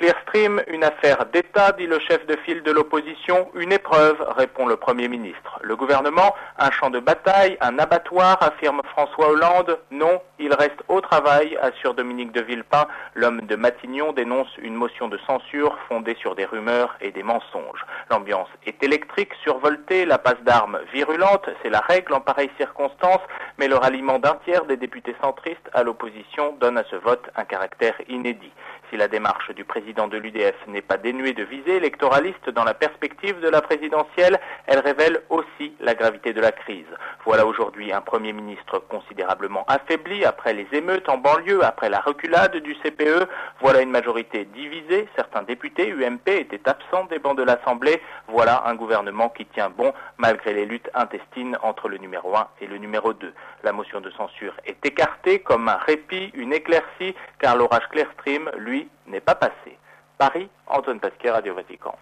Clearstream, une affaire d'État, dit le chef de file de l'opposition. Une épreuve, répond le Premier ministre. Le gouvernement, un champ de bataille, un abattoir, affirme François Hollande. Non, il reste au travail, assure Dominique de Villepin. L'homme de Matignon dénonce une motion de censure fondée sur des rumeurs et des mensonges. L'ambiance est électrique, survoltée, la passe d'armes virulente, c'est la règle en pareille circonstance, mais le ralliement d'un tiers des députés centristes à l'opposition donne à ce vote un caractère inédit. Si la démarche du président de l'UDF n'est pas dénuée de visée électoraliste dans la perspective de la présidentielle, elle révèle aussi la gravité de la crise. Voilà aujourd'hui un Premier ministre considérablement affaibli après les émeutes en banlieue, après la reculade du CPE. Voilà une majorité divisée. Certains députés UMP étaient absents des bancs de l'Assemblée. Voilà un gouvernement qui tient bon malgré les luttes intestines entre le numéro 1 et le numéro 2. La motion de censure est écartée comme un répit, une éclaircie, car l'orage Clearstream, lui, n'est pas passé. Paris, Antoine Pasquier, Radio Vatican.